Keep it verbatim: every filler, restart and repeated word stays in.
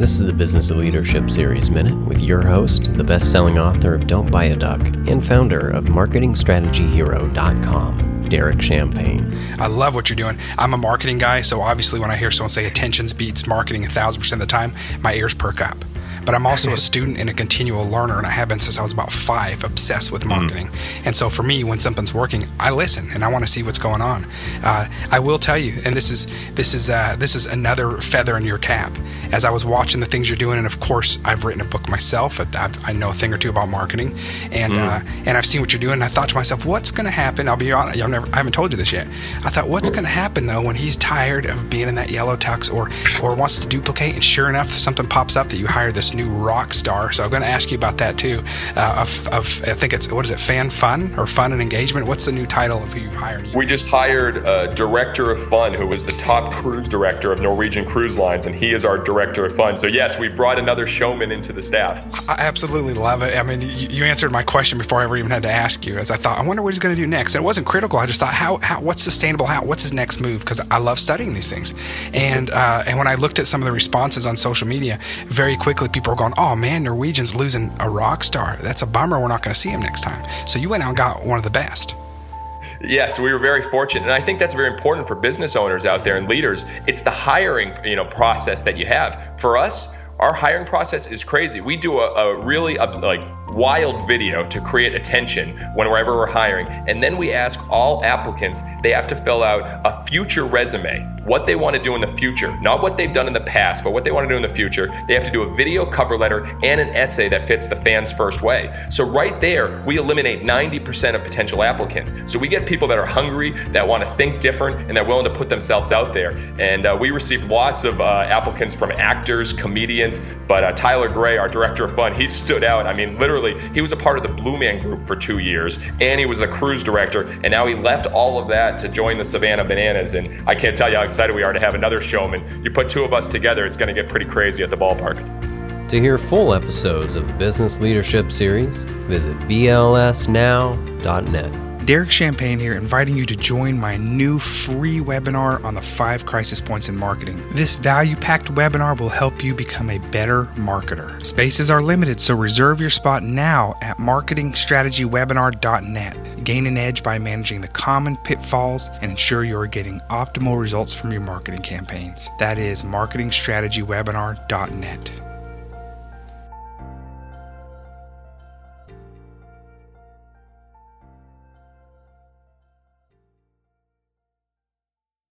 This is the Business Leadership Series Minute with your host, the best-selling author of Don't Buy a Duck and founder of marketing strategy hero dot com, Derek Champagne. I love what you're doing. I'm a marketing guy, so obviously when I hear someone say attention beats marketing a thousand percent of the time, my ears perk up. But I'm also a student and a continual learner, and I have been since I was about five, obsessed with marketing. Mm. And so for me, when something's working, I listen and I want to see what's going on. Uh, I will tell you, and this is this is uh, this is another feather in your cap. As I was watching the things you're doing, and of course, I've written a book myself. I've, I know a thing or two about marketing, and mm. uh, and I've seen what you're doing. And I thought to myself, what's going to happen? I'll be honest, I've never, I haven't told you this yet. I thought, what's going to happen though when he's tired of being in that yellow tux, or or wants to duplicate? And sure enough, something pops up that you hire this new rock star. So I'm going to ask you about that too. Uh, of, of I think it's what is it, Fan Fun or Fun and Engagement? What's the new title of who you've hired? We just hired a director of fun who was the top cruise director of Norwegian Cruise Lines, and he is our director of fun. So yes, we brought another showman into the staff. I absolutely love it. I mean, you, you answered my question before I ever even had to ask you. As I thought, I wonder what he's going to do next. And it wasn't critical. I just thought, how, how what's sustainable? How what's his next move? Because I love studying these things. And uh, and when I looked at some of the responses on social media, very quickly people were going, "Oh man, Norwegian's losing a rock star. That's a bummer. We're not going to see him next time." So you went out and got one of the best. Yes, we were very fortunate, and I think that's very important for business owners out there and leaders. It's the hiring, you know, process that you have. For us, our hiring process is crazy. We do a, a really uh, like wild video to create attention whenever we're hiring, and then we ask all applicants, they have to fill out a future resume, what they want to do in the future, not what they've done in the past, but what they want to do in the future. They have to do a video cover letter and an essay that fits the Fans First way. So right there, we eliminate ninety percent of potential applicants. So we get people that are hungry, that want to think different, and they're willing to put themselves out there. And uh, we received lots of uh, applicants from actors, comedians, but uh, Tyler Gray, our director of fun, he stood out. I mean, literally, he was a part of the Blue Man Group for two years, and he was a cruise director, and now he left all of that to join the Savannah Bananas. And I can't tell you how excited we are to have another showman. You put two of us together, it's going to get pretty crazy at the ballpark. To hear full episodes of the Business Leadership Series, visit B L S now dot net. Derek Champagne here, inviting you to join my new free webinar on the five crisis points in marketing. This value-packed webinar will help you become a better marketer. Spaces are limited, so reserve your spot now at marketing strategy webinar dot net. Gain an edge by managing the common pitfalls and ensure you are getting optimal results from your marketing campaigns. That is marketing strategy webinar dot net.